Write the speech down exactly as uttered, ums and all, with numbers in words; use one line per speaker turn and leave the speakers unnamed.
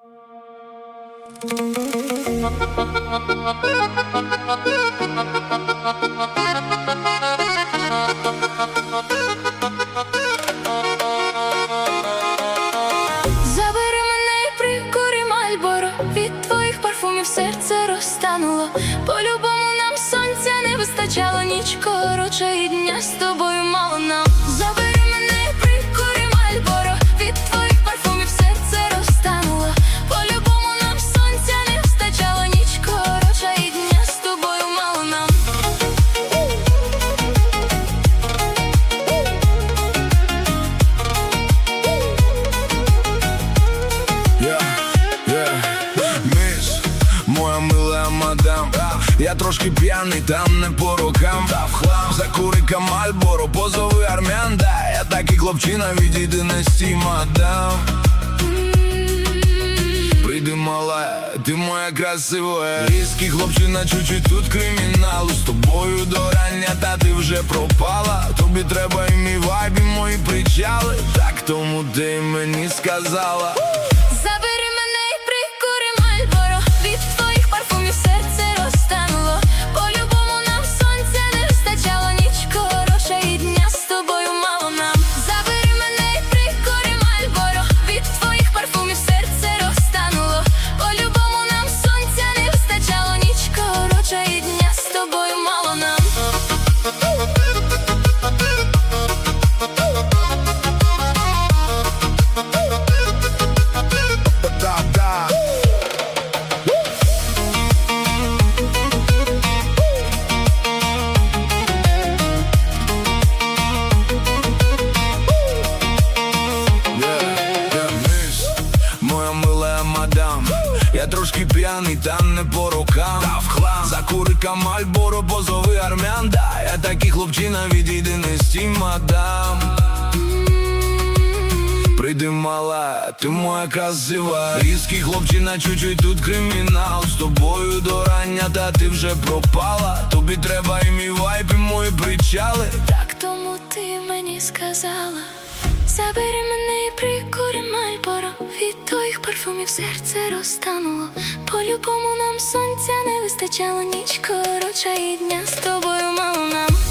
Забери мене і прикури Мальборо, від твоїх парфумів серце розтануло. По-любому нам сонця не вистачало, ніч коротша і дня з тобою мало нам. Забери мене і прикури Мальборо, від твоїх парфумів серце розтануло. По-любому нам сонця не вистачало, ніч коротша і дня з тобою мало нам.
Yeah, yeah. Міс, моя мила мадам, я трошки п'яний, там не по рукам. Закури-ка Мальборо, позови армян, да. Я такий хлопчина, відійди не стій, мадам. Прийди, мала, ти моя красива. Різкий хлопчина, чуть-чуть тут криміналу. З тобою до рання, та ти вже пропала. Тобі треба і мій вайб, і мої причали. Так тому ти мені сказала.
Забери мене і прикури Мальборо, від твоїх парфумів серце розтануло. По-любому нам сонця не вистачало, ніч коротша і дня з тобою мало нам. Забери мене і прикури Мальборо, від твоїх парфумів серце розтануло. По-любому нам сонця не вистачало, ніч коротша і дня з тобою мало нам.
Да-да. Моя мила мадам, я трошки п'яний, там не по рукам. Закури-ка Мальборо, позови армян, да. Я такий хлопчина, відійди не стій, мадам. Прийди, мала, ти моя красива. Різкий хлопчина, чуть-чуть тут кримінал. З тобою до рання, та ти вже пропала. Тобі треба і мій вайб, і мої причали.
Так тому ти мені сказала. Забери мене і прикури Мальборо, від твоїх парфумів серце розтануло. По-любому нам сонця не вистачало, ніч коротша і дня з тобою мало нам.